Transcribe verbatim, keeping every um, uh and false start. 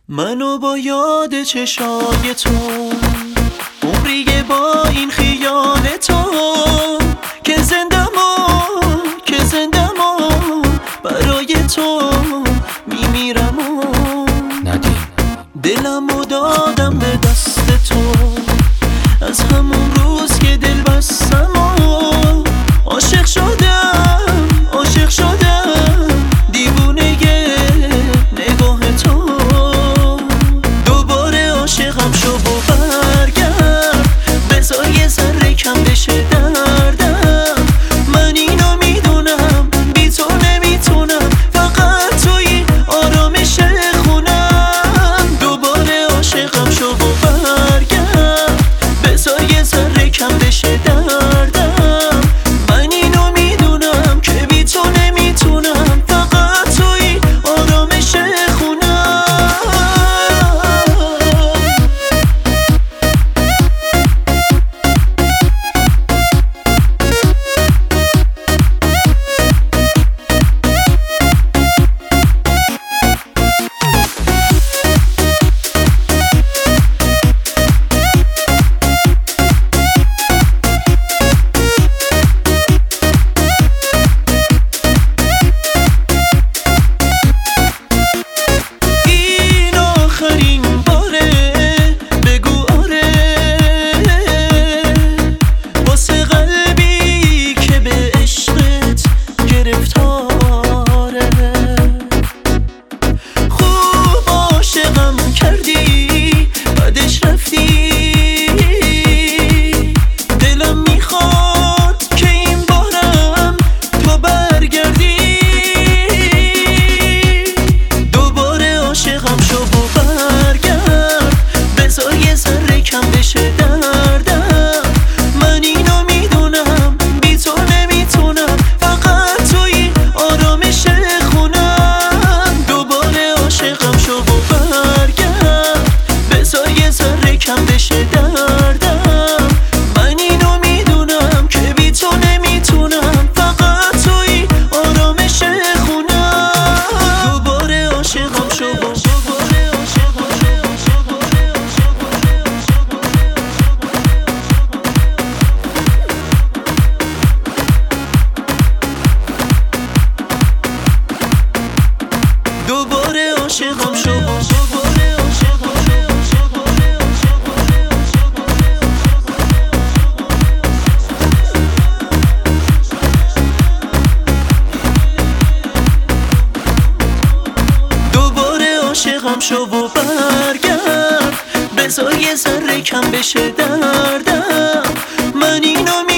منو با یاد چشای تو عمریه با این خیال تو که زندمو که زندمو برای تو میمیرم و ندیم دلمو دادم به دست تو از همون روز که دل بستم و عاشق شدم عاشق شدم دیوونه نگاه تو دوباره عاشقم شو و برگرد بذار یه ذره کم بشه دردم من اینو میدونم بی تو نمیتونم فقط توی آرامش خونم دوباره عاشقم شو و برگرد بذار یه ذره کم بشه دردم من اینو میدونم که بی تو نمیتونم فقط توی آرامش خونم کم بشه دردم من اینو میدونم که بی تو نمیتونم فقط توی آرامش خونم دوباره عاشقم شو دوباره عاشقم شو عاشقم شو و برگرد بذار یه ذره کم بشه دردم من اینو می